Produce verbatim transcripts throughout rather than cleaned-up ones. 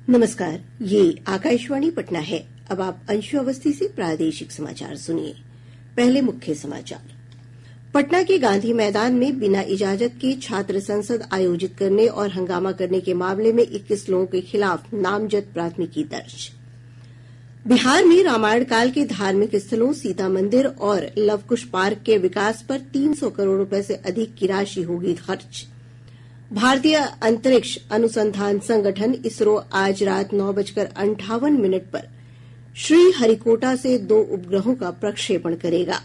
नमस्कार, ये आकाशवाणी पटना है। अब आप अंशु अवस्थी से प्रादेशिक समाचार सुनिए। पहले मुख्य समाचार। पटना के गांधी मैदान में बिना इजाजत के छात्र संसद आयोजित करने और हंगामा करने के मामले में इक्कीस लोगों के खिलाफ नामजद प्राथमिकी दर्ज। बिहार में रामायण काल के धार्मिक स्थलों सीता मंदिर और लवकुश पार्क के विकास पर तीन सौ करोड़ रुपए से अधिक की राशि होगी खर्च। भारतीय अंतरिक्ष अनुसंधान संगठन इसरो आज रात नौ बजकर अंठावन मिनट पर श्रीहरिकोटा से दो उपग्रहों का प्रक्षेपण करेगा।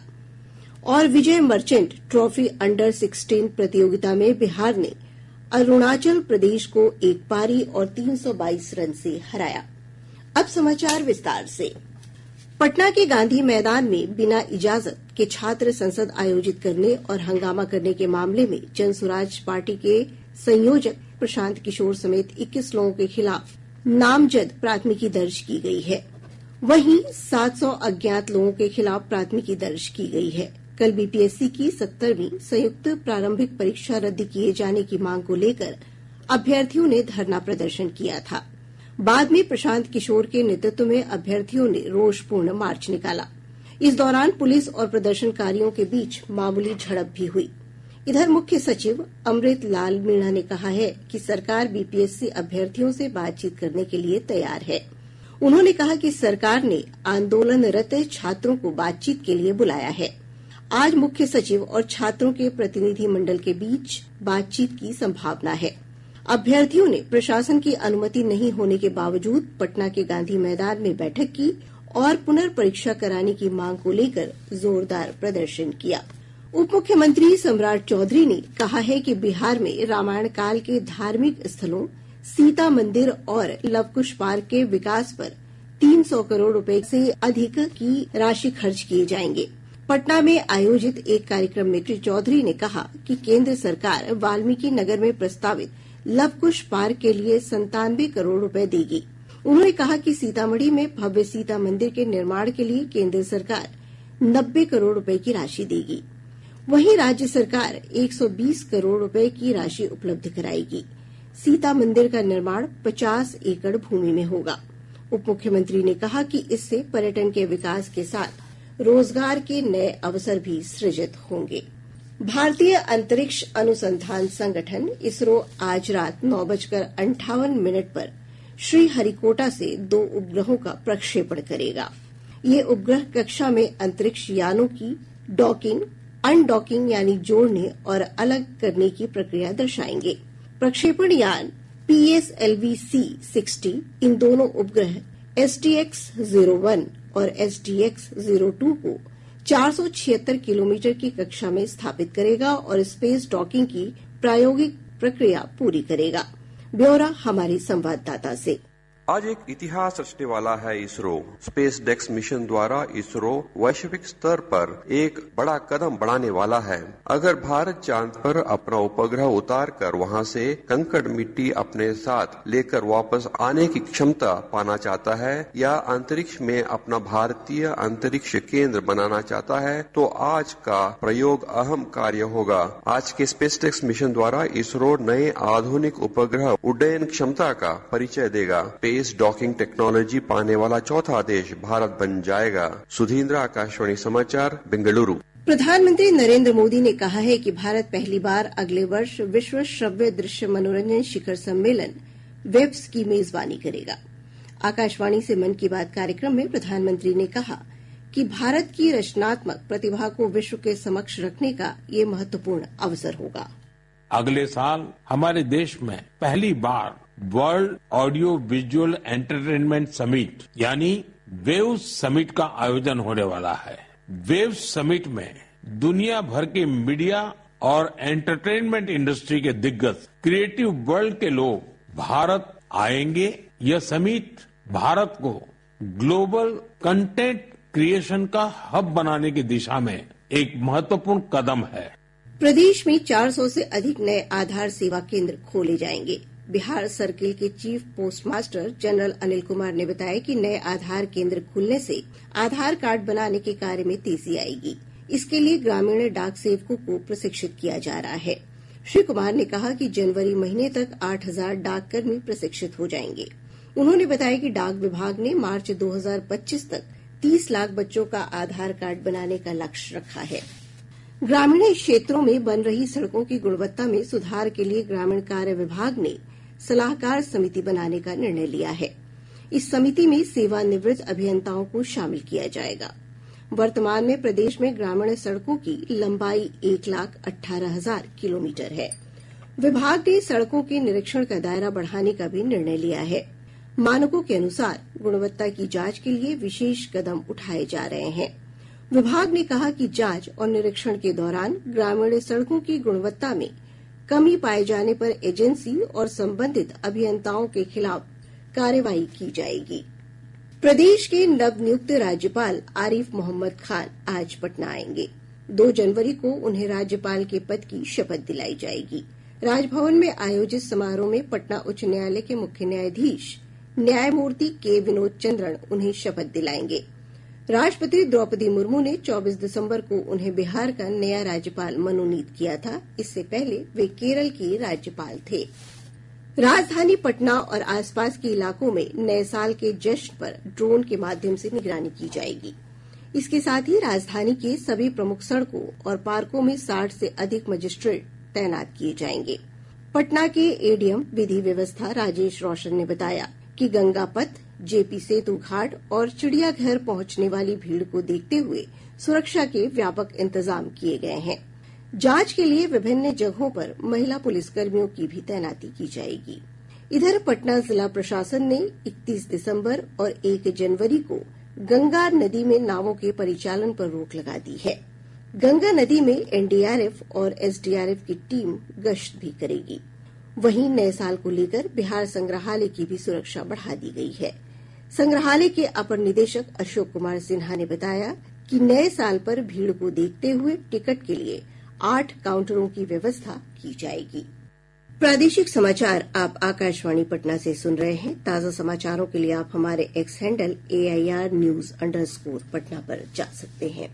और Vijay Merchant trophy under sixteen प्रतियोगिता में बिहार ने अरुणाचल प्रदेश को एक पारी और तीन सौ बाईस रन से हराया। अब समाचार विस्तार से। पटना के गांधी मैदान में बिना इजाजत के छात्र संसद आयोजित करने और हंगामा करने के मामले में जनसुराज पार्टी के संयोजक प्रशांत किशोर समेत इक्कीस लोगों के खिलाफ नामजद प्राथमिकी दर्ज की गई है। वहीं सात सौ अज्ञात लोगों के खिलाफ प्राथमिकी दर्ज की गई है। कल बीपीएससी की सत्तरवीं संयुक्त प्रारंभिक परीक्षा रद्द किए जाने की मांग को लेकर अभ्यर्थियों ने धरना प्रदर्शन किया था। बाद में प्रशांत किशोर के नेतृत्व में अभ्यर्थियों ने रोषपूर्ण मार्च निकाला। इस दौरान पुलिस और प्रदर्शनकारियों के बीच मामूली झड़प भी हुई। इधर मुख्य सचिव अमृत लाल मीणा ने कहा है कि सरकार बीपीएससी अभ्यर्थियों से बातचीत करने के लिए तैयार है। उन्होंने कहा कि सरकार ने आंदोलनरत छात्रों को बातचीत के लिए बुलाया है। आज मुख्य सचिव और छात्रों के प्रतिनिधि मंडल के बीच बातचीत की संभावना है। अभ्यर्थियों ने प्रशासन की अनुमति नहीं होने के बावजूद पटना के गांधी मैदान में बैठक की और पुनर्परीक्षा कराने की मांग को लेकर जोरदार प्रदर्शन किया। उप मुख्यमंत्री सम्राट चौधरी ने कहा है कि बिहार में रामायण काल के धार्मिक स्थलों सीता मंदिर और लवकुश पार्क के विकास पर तीन सौ करोड़ रुपए से अधिक की राशि खर्च किए जाएंगे। पटना में आयोजित एक कार्यक्रम में श्री चौधरी ने कहा कि केंद्र सरकार वाल्मीकि नगर में प्रस्तावित लवकुश पार्क के लिए संतानवे करोड़ रुपए देगी। उन्होंने कहा कि सीतामढ़ी में भव्य सीता मंदिर के निर्माण के लिए केंद्र सरकार नब्बे करोड़ रुपए की राशि देगी। वहीं राज्य सरकार एक सौ बीस करोड़ रुपए की राशि उपलब्ध कराएगी। सीता मंदिर का निर्माण पचास एकड़ भूमि में होगा। उप मुख्यमंत्री ने कहा कि इससे पर्यटन के विकास के साथ रोजगार के नए अवसर भी सृजित होंगे। भारतीय अंतरिक्ष अनुसंधान संगठन इसरो आज रात नौ बजकर अंठावन मिनट पर श्रीहरिकोटा से दो उपग्रहों का प्रक्षेपण करेगा। ये उपग्रह कक्षा में अंतरिक्ष यानों की डॉकिंग, अनडॉकिंग यानी जोड़ने और अलग करने की प्रक्रिया दर्शाएंगे। प्रक्षेपण यान पीएसएलवी सी सिक्सटी इन दोनों उपग्रह एसटीएक्स ज़ीरो वन और एसटीएक्स ज़ीरो टू को चार सौ छिहत्तर किलोमीटर की कक्षा में स्थापित करेगा और स्पेस डॉकिंग की प्रायोगिक प्रक्रिया पूरी करेगा। ब्यौरा हमारे संवाददाता से। आज एक इतिहास रचने वाला है इसरो। स्पेस डेक्स मिशन द्वारा इसरो वैश्विक स्तर पर एक बड़ा कदम बढ़ाने वाला है। अगर भारत चांद पर अपना उपग्रह उतार कर वहां से कंकड़ मिट्टी अपने साथ लेकर वापस आने की क्षमता पाना चाहता है या अंतरिक्ष में अपना भारतीय अंतरिक्ष केंद्र बनाना चाहता है तो आज का प्रयोग अहम कार्य होगा। आज के स्पेस डेक्स मिशन द्वारा इसरो नए आधुनिक उपग्रह उड्डयन क्षमता का परिचय देगा। स्पेस डॉकिंग टेक्नोलॉजी पाने वाला चौथा देश भारत बन जाएगा। सुधींद्र, आकाशवाणी समाचार, बेंगलुरु। प्रधानमंत्री नरेंद्र मोदी ने कहा है कि भारत पहली बार अगले वर्ष विश्व श्रव्य दृश्य मनोरंजन शिखर सम्मेलन वेब्स की मेजबानी करेगा। आकाशवाणी से मन की बात कार्यक्रम में प्रधानमंत्री ने कहा कि भारत की रचनात्मक प्रतिभा को विश्व के समक्ष रखने का ये महत्वपूर्ण अवसर होगा। अगले साल हमारे देश में पहली बार world audio visual entertainment summit यानी वेव्स समिट का आयोजन होने वाला है। वेव्स समिट में दुनिया भर के मीडिया और एंटरटेनमेंट इंडस्ट्री के दिग्गज क्रिएटिव वर्ल्ड के लोग भारत आएंगे। यह समिट भारत को ग्लोबल कंटेंट क्रिएशन का हब बनाने की दिशा में एक महत्वपूर्ण कदम है। प्रदेश में चार सौ से अधिक नए आधार सेवा केंद्र खोले जाएंगे। बिहार सर्किल के chief post master general Anil Kumar ने बताया कि नए आधार केंद्र खुलने से आधार कार्ड बनाने के कार्य में तेजी आएगी। इसके लिए ग्रामीण डाक सेवकों को प्रशिक्षित किया जा रहा है। श्री कुमार ने कहा कि जनवरी महीने तक आठ हजार डाक कर्मी प्रशिक्षित हो जाएंगे। उन्होंने बताया कि डाक विभाग ने मार्च दो हज़ार पच्चीस तक तीस लाख बच्चों का आधार कार्ड बनाने का लक्ष्य रखा है। ग्रामीण क्षेत्रों में बन रही सड़कों की गुणवत्ता में सुधार के लिए ग्रामीण कार्य विभाग ने सलाहकार समिति बनाने का निर्णय लिया है। इस समिति में सेवानिवृत्त अभियंताओं को शामिल किया जाएगा। वर्तमान में प्रदेश में ग्रामीण सड़कों की लंबाई एक लाख अठारह हजार किलोमीटर है। विभाग ने सड़कों के निरीक्षण का दायरा बढ़ाने का भी निर्णय लिया है। मानकों के अनुसार गुणवत्ता की जांच के लिए विशेष कदम उठाए जा रहे हैं। विभाग ने कहा कि जांच और निरीक्षण के दौरान ग्रामीण सड़कों की गुणवत्ता में कमी पाए जाने पर एजेंसी और संबंधित अभियंताओं के खिलाफ कार्रवाई की जाएगी। प्रदेश के नवनियुक्त राज्यपाल आरिफ मोहम्मद खान आज पटना आएंगे। दो जनवरी को उन्हें राज्यपाल के पद की शपथ दिलाई जाएगी। राजभवन में आयोजित समारोह में पटना उच्च न्यायालय के मुख्य न्यायाधीश न्यायमूर्ति के विनोद चंद्रन उन्हें शपथ दिलाएंगे। राष्ट्रपति द्रौपदी मुर्मू ने चौबीस दिसंबर को उन्हें बिहार का नया राज्यपाल मनोनीत किया था। इससे पहले वे केरल के राज्यपाल थे। राजधानी पटना और आसपास के इलाकों में नए साल के जश्न पर ड्रोन के माध्यम से निगरानी की जाएगी। इसके साथ ही राजधानी के सभी प्रमुख सड़कों और पार्कों में साठ से अधिक मजिस्ट्रेट तैनात किए जाएंगे। पटना के एडीएम विधि व्यवस्था राजेश रोशन ने बताया कि गंगा पथ, जेपी सेतु घाट और चिड़ियाघर पहुंचने वाली भीड़ को देखते हुए सुरक्षा के व्यापक इंतजाम किए गए हैं। जांच के लिए विभिन्न जगहों पर महिला पुलिसकर्मियों की भी तैनाती की जाएगी। इधर पटना जिला प्रशासन ने इकतीस दिसंबर और एक जनवरी को गंगा नदी में नावों के परिचालन पर रोक लगा दी है। गंगा नदी में एनडीआरएफ और एसडीआरएफ की टीम गश्त भी करेगी। वहीं नए साल को लेकर बिहार संग्रहालय की भी सुरक्षा बढ़ा दी गई है। संग्रहालय के अपर निदेशक अशोक कुमार सिन्हा ने बताया कि नए साल पर भीड़ को देखते हुए टिकट के लिए आठ काउंटरों की व्यवस्था की जाएगी। प्रादेशिक समाचार आप आकाशवाणी पटना से सुन रहे हैं। ताजा समाचारों के लिए आप हमारे X handle AIR news underscore Patna पर जा सकते हैं।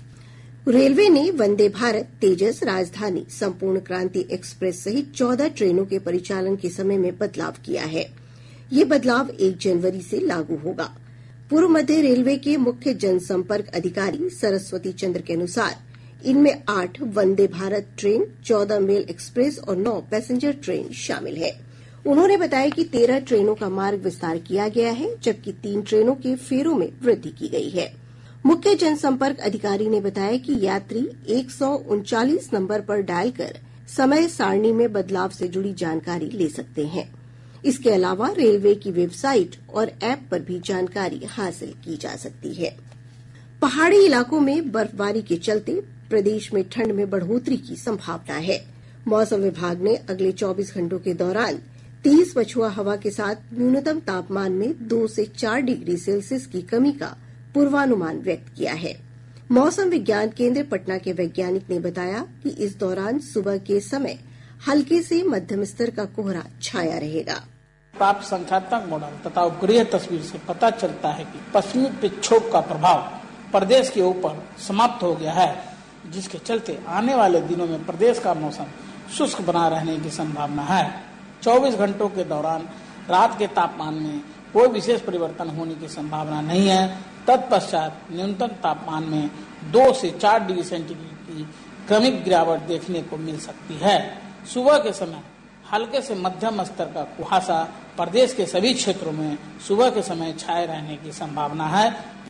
रेलवे ने वंदे भारत, तेजस, राजधानी, संपूर्ण क्रांति एक्सप्रेस सहित चौदह ट्रेनों के परिचालन के समय में बदलाव किया है। ये बदलाव एक जनवरी से लागू होगा। पूर्व मध्य रेलवे के मुख्य जनसंपर्क अधिकारी सरस्वती चंद्र के अनुसार इनमें आठ वंदे भारत ट्रेन, चौदह मेल एक्सप्रेस और नौ पैसेंजर ट्रेन शामिल है। उन्होंने बताया कि तेरह ट्रेनों का मार्ग विस्तार किया गया है, जबकि तीन ट्रेनों के फेरों में वृद्धि की गई है। मुख्य जनसंपर्क अधिकारी ने बताया कि यात्री एक सौ उनचालीस नंबर पर डायल कर समय सारणी में बदलाव से जुड़ी जानकारी ले सकते हैं। इसके अलावा रेलवे की वेबसाइट और ऐप पर भी जानकारी हासिल की जा सकती है। पहाड़ी इलाकों में बर्फबारी के चलते प्रदेश में ठंड में बढ़ोतरी की संभावना है। मौसम विभाग ने अगले चौबीस घंटों के दौरान तेज पछुआ हवा के साथ न्यूनतम तापमान में दो से चार डिग्री सेल्सियस की कमी का पूर्वानुमान व्यक्त किया है। मौसम विज्ञान केंद्र पटना के वैज्ञानिक ने बताया कि इस दौरान सुबह के समय हल्के से मध्यम स्तर का कोहरा छाया रहेगा। प्राप्त संख्यात्मक मॉडल तथा उपग्रह तस्वीर से पता चलता है कि पश्चिमी विक्षोभ का प्रभाव प्रदेश के ऊपर समाप्त हो गया है, जिसके चलते आने वाले दिनों में प्रदेश का मौसम शुष्क बना रहने की संभावना है। चौबीस घंटों के दौरान रात के तापमान में कोई विशेष परिवर्तन होने की संभावना नहीं है। तत्पश्चात न्यूनतम तापमान में दो से चार डिग्री सेंटीग्रेड की क्रमिक गिरावट देखने को मिल सकती है। सुबह के समय हल्के से मध्यम स्तर का कुहासा प्रदेश के सभी क्षेत्रों में सुबह के समय छाए रहने की संभावना है।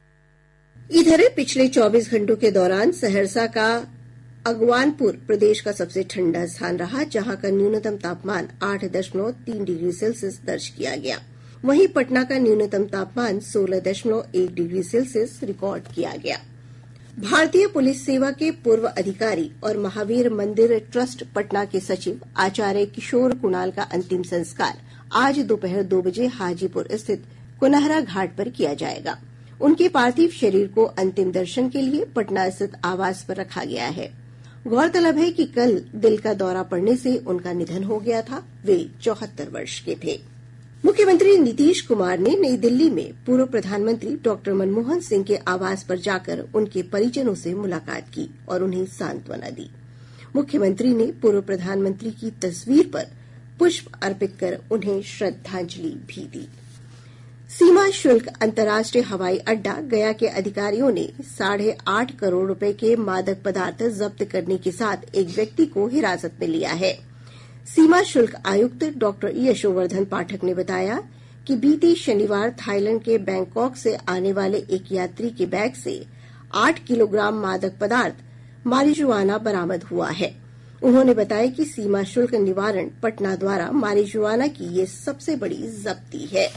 इधर पिछले चौबीस घंटों के दौरान सहरसा का अगवानपुर प्रदेश का सबसे ठंडा स्थान रहा, जहां का न्यूनतम तापमान आठ दशमलव तीन डिग्री सेल्सियस दर्ज किया गया। वहीं पटना का न्यूनतम तापमान सोलह दशमलव एक डिग्री सेल्सियस रिकॉर्ड किया गया। भारतीय पुलिस सेवा के पूर्व अधिकारी और महावीर मंदिर ट्रस्ट पटना के सचिव आचार्य किशोर कुणाल का अंतिम संस्कार आज दोपहर दो बजे हाजीपुर स्थित कुनहरा घाट पर किया जाएगा। उनके पार्थिव शरीर को अंतिम दर्शन के लिए पटना स्थित आवास पर रखा गया है। गौरतलब है कि कल दिल का दौरा पड़ने से उनका निधन हो गया था। वे चौहत्तर वर्ष के थे। मुख्यमंत्री नीतीश कुमार ने नई दिल्ली में पूर्व प्रधानमंत्री डॉक्टर मनमोहन सिंह के आवास पर जाकर उनके परिजनों से मुलाकात की और उन्हें सांत्वना दी। मुख्यमंत्री ने पूर्व प्रधानमंत्री की तस्वीर पर पुष्प अर्पित कर उन्हें श्रद्धांजलि भी दी। सीमा शुल्क अंतर्राष्ट्रीय हवाई अड्डा गया के अधिकारियों ने साढ़े आठ करोड़ रुपए के मादक पदार्थ जब्त करने के साथ एक व्यक्ति को हिरासत में लिया है। सीमा शुल्क आयुक्त डॉक्टर यशोवर्धन पाठक ने बताया कि बीते शनिवार थाईलैंड के बैंकॉक से आने वाले एक यात्री के बैग से आठ किलोग्राम मादक पदार्थ मारिजुआना बरामद हुआ है। उन्होंने बताया कि सीमा शुल्क निवारण पटना द्वारा मारिजुआना की ये सबसे बड़ी जब्ती है।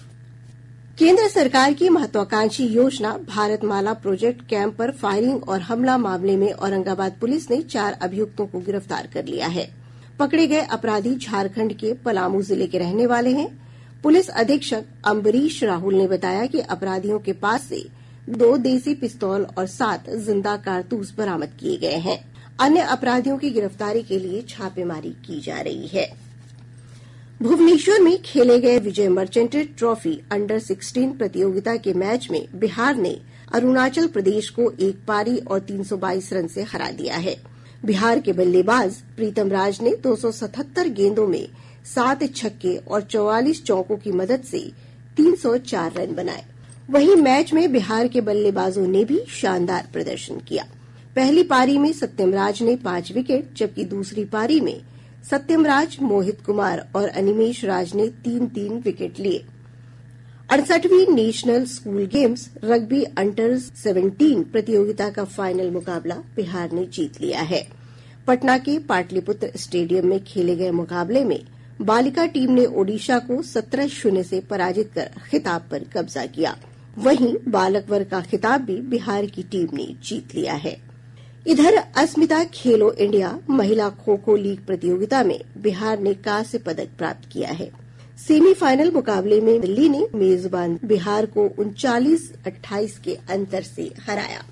केंद्र सरकार की महत्वाकांक्षी योजना भारत माला प्रोजेक्ट कैंप पर फायरिंग और हमला मामले में औरंगाबाद पुलिस ने चार अभियुक्तों को गिरफ्तार कर लिया है। पकड़े गए अपराधी झारखंड के पलामू जिले के रहने वाले हैं। पुलिस अधीक्षक अम्बरीश राहुल ने बताया कि अपराधियों के पास से दो देसी पिस्तौल और सात जिंदा कारतूस बरामद किए गए हैं। अन्य अपराधियों की गिरफ्तारी के लिए छापेमारी की जा रही है। भुवनेश्वर में खेले गए Vijay Merchant trophy under sixteen प्रतियोगिता के मैच में बिहार ने अरुणाचल प्रदेश को एक पारी और तीन सौ बाईस रन से हरा दिया है। बिहार के बल्लेबाज प्रीतम राज ने दो सौ सतहत्तर गेंदों में सात छक्के और चौवालीस चौकों की मदद से तीन सौ चार रन बनाए। वहीं मैच में बिहार के बल्लेबाजों ने भी शानदार प्रदर्शन किया। पहली पारी में सत्यम राज ने पांच विकेट जबकि दूसरी पारी में सत्यम राज, मोहित कुमार और अनिमेश राज ने तीन तीन विकेट लिए। अड़सठवीं national school games rugby under seventeen प्रतियोगिता का फाइनल मुकाबला बिहार ने जीत लिया है। पटना के पाटलिपुत्र स्टेडियम में खेले गए मुकाबले में बालिका टीम ने ओडिशा को सत्रह शून्य से पराजित कर खिताब पर कब्जा किया। वहीं बालक वर्ग का खिताब भी बिहार की टीम ने जीत लिया है। इधर अस्मिता खेलो इंडिया महिला खो खो लीग प्रतियोगिता में बिहार ने कांस्य पदक प्राप्त किया है। सेमीफाइनल मुकाबले में दिल्ली ने मेजबान बिहार को उनचालीस अट्ठाईस के अंतर से हराया।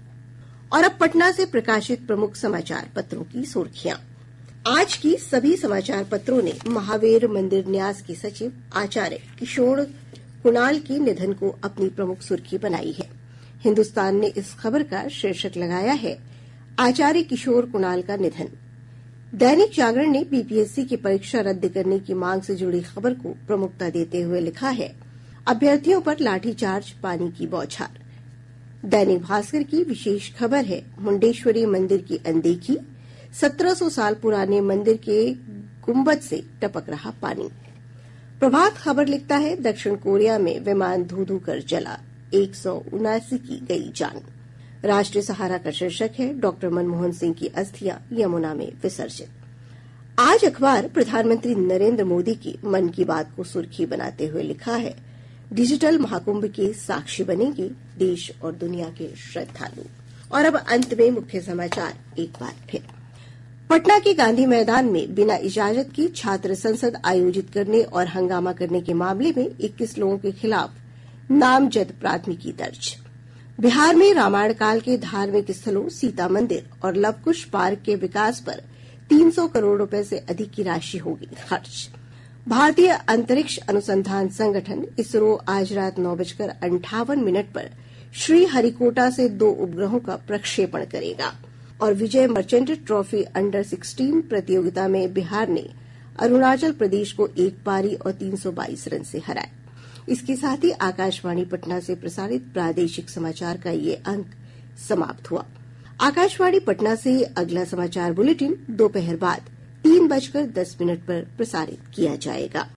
और अब पटना से प्रकाशित प्रमुख समाचार पत्रों की सुर्खियां। आज की सभी समाचार पत्रों ने महावीर मंदिर न्यास के सचिव आचार्य किशोर कुणाल के निधन को अपनी प्रमुख सुर्खी बनाई है। हिन्दुस्तान ने इस खबर का शीर्षक लगाया है आचार्य किशोर कुणाल का निधन। दैनिक जागरण ने बीपीएससी की परीक्षा रद्द करने की मांग से जुड़ी खबर को प्रमुखता देते हुए लिखा है अभ्यर्थियों पर लाठीचार्ज, पानी की बौछार। दैनिक भास्कर की विशेष खबर है मुंडेश्वरी मंदिर की अनदेखी, सत्रह सौ साल पुराने मंदिर के गुंबद से टपक रहा पानी। प्रभात खबर लिखता है दक्षिण कोरिया में विमान धू धू कर जला, एक सौ उनासी की गई जान। राष्ट्रीय सहारा का शीर्षक है डॉक्टर मनमोहन सिंह की अस्थियां यमुना में विसर्जित। आज अखबार प्रधानमंत्री नरेंद्र मोदी की मन की बात को सुर्खी बनाते हुए लिखा है डिजिटल महाकुंभ के साक्षी बनेंगे देश और दुनिया के श्रद्धालु। और अब अंत में मुख्य समाचार एक बार फिर। पटना के गांधी मैदान में बिना इजाजत के छात्र संसद आयोजित करने और हंगामा करने के मामले में इक्कीस लोगों के खिलाफ नामजद प्राथमिकी दर्ज। बिहार में रामायण काल के धार्मिक स्थलों सीता मंदिर और लवकुश पार्क के विकास पर तीन सौ करोड़ रुपए से अधिक की राशि होगी खर्च। भारतीय अंतरिक्ष अनुसंधान संगठन इसरो आज रात नौ बजकर अंठावन मिनट पर श्रीहरिकोटा से दो उपग्रहों का प्रक्षेपण करेगा। और Vijay Merchant trophy under sixteen प्रतियोगिता में बिहार ने अरुणाचल प्रदेश को एक पारी और तीन सौ बाईस रन से हराया। इसके साथ ही आकाशवाणी पटना से प्रसारित प्रादेशिक समाचार का ये अंक समाप्त हुआ। आकाशवाणी पटना से अगला समाचार बुलेटिन दोपहर बाद तीन बजकर दस मिनट पर प्रसारित किया जाएगा।